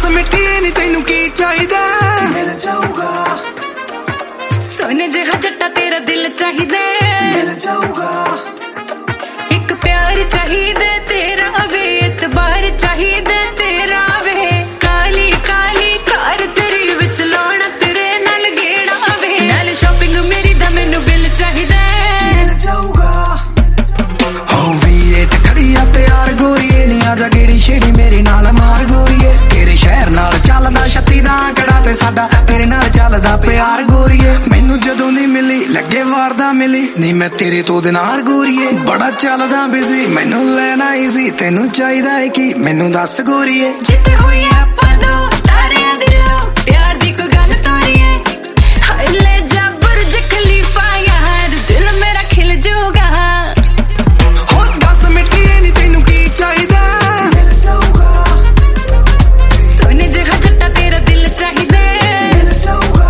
दस मिठिए नी तैनू की चाहिदा मिल जाऊगा सोने जिहा जट्टा तेरा दिल चाहिदा मिल जाऊगा एक प्यार चाहिदा तेरा वे इतबार चाहिदा तेरा वे काली काली कार तेरी विच लाउणा तेरे नाल गेड़ा वे नाल शॉपिंग मेरी दा मैनू बिल चाहिदा मिल जाऊगा हो V8 खड़ी आ तैयार गोरीए नी आजा गेड़ी छेड़ी मेरे नाल मार गोरीए तेरे शहर नाल चलदा छत्ती दा कड़ा ते साडा तेरे नाल चलदा प्यार गोरीए मैनू जदों दी मिली लगे वार दा मिली नी मैं तेरे तो दिनार गोरीए बड़ा चलदा बिजी मैनू लेना ईजी तेनू चाहिदा है कि मैनू दस गोरीए जिथे होई आपां दो तारियां दी लो प्यार दी कोई गल तोरीए हाय ले जा बुर्ज खलीफा यार दिल मेरा खिल जाऊगा हो दस मिठिए नी तैनू की चाहिदा मिल जाऊगा सोने जिहा जट्टा तेरा दिल चाहिदा मिल जाऊगा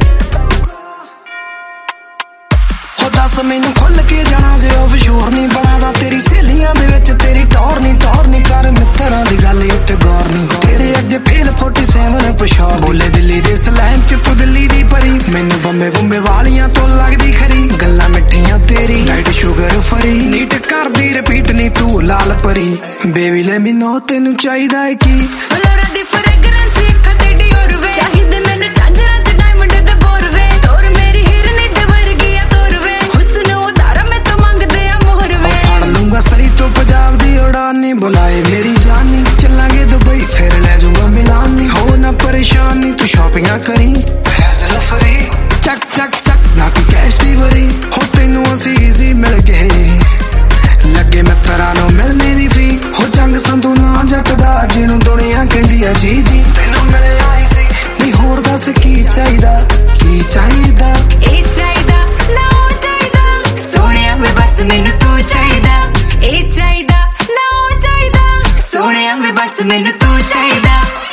हो दस मैनू खुल के जाना जे ऑफशोर नहीं बनादा तेरी सहेलियां दे विच तेरी टौर नहीं कर मित्तरां दी गल उत्ते गौर नहीं तेरे अगे फेल 47 पछाड़ बोले दिल्ली दे सलैम च तू दिल्ली दी परी मैनू बंबे वालियां तो लगदी खरी गल्लां मिठियां तेरी लाइट शुगर फरी नीट करदी रिपीट नहीं तू लाल परी बेबी ले मी नो तेनू चाहिदा है कि फ्लोरा दी फ्रेगरेंस एक तेरी और वे चाहिदे मैनू झांझरां ते डायमंड दे बोर वे तोर मेरी हिरनी दे वर्गी आ तोर वे हुस्न उधारा मैं तो मंगदे आ मोहर वे फड़ लूंगा सरी तो पंजाब दी उड़ान नहीं बुलाए मेरी जानी चलांगे दुबई फिर ले जाऊंगा मिलान नहीं हो ना परेशान नहीं तू शॉपिंग करी फैजल फरी चक चक चक ना की कैश दी वरी हो तेनू असी इजी मिल गए लगे मित्तरां नूं मिलने दी फी हो जंग संधू ना जट दा जिन्नू दुनिया कहंदी आ जी जी तेनू मिले आई सी नहीं होर दस की चाहिदा ए चाहिदा ना ओ चाहिदा सोहणिया मैं बस मैनू तू चाहिदा ए चाहिदा ना ओ चाहिदा सोहणिया मैं बस मैनू तू चाहिदा